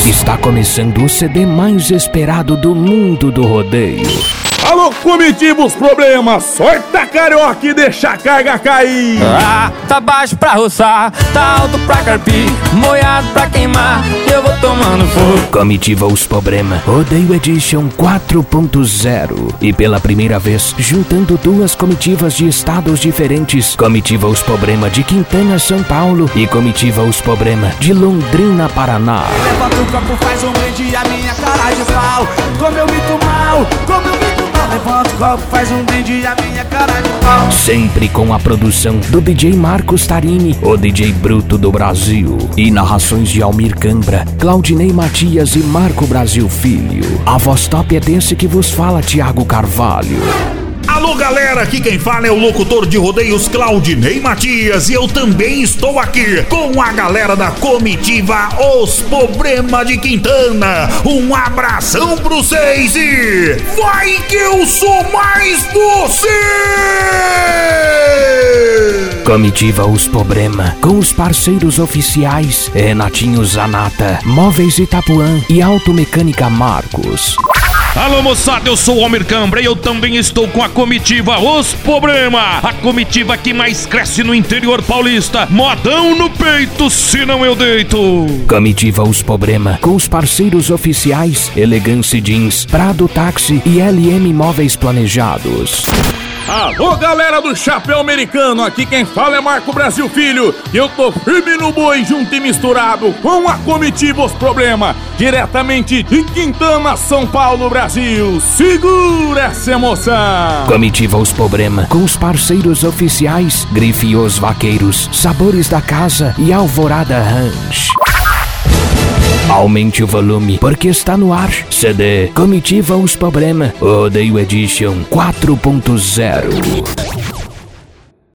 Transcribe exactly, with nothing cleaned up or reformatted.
Está começando o C D mais esperado do mundo do rodeio. Alô, comitiva os problemas, sorta a carioca e deixa a carga cair. Ah, tá baixo pra roçar, tá alto pra carpir, molhado pra queimar, eu vou tomando fogo. Comitiva os problemas, Rodeio Edition quatro ponto zero. E pela primeira vez, juntando duas comitivas de estados diferentes. Comitiva os problemas de Quintana, São Paulo, e comitiva os problemas de Londrina, Paraná. Levanta o copo, faz um brinde a minha cara de pau. Como eu minto mal, como eu minto mal. Levanta o copo, faz um brinde a minha cara de pau. Sempre com a produção do D J Marcos Tarini, o D J bruto do Brasil. E narrações de Almir Cambra, Claudinei Matias e Marco Brasil Filho. A voz top é desse que vos fala, Thiago Carvalho. Alô galera, aqui quem fala é o locutor de rodeios Claudinei Matias. E eu também estou aqui com a galera da comitiva Os Problemas de Quintana. Um abração pra vocês e vai que eu sou mais você! Comitiva Os Problema, com os parceiros oficiais Renatinho Zanata, Móveis Itapuã e Automecânica Marcos. Alô moçada, eu sou o Almir Cambra e eu também estou com a comitiva Os Problema, a comitiva que mais cresce no interior paulista. Modão no peito, senão eu deito. Comitiva Os Problema, com os parceiros oficiais Elegância Jeans, Prado Táxi e L M Móveis Planejados. Alô, galera do Chapéu Americano, aqui quem fala é Marco Brasil Filho. E eu tô firme no boi, junto e misturado com a comitiva Os Problema, diretamente de Quintana, São Paulo, Brasil. Segura essa emoção! Comitiva Os Problema, com os parceiros oficiais Grife Os Vaqueiros, Sabores da Casa e Alvorada Ranch. Aumente o volume, porque está no ar C D Comitiva Os Problema, Rodeio Edition quatro ponto zero.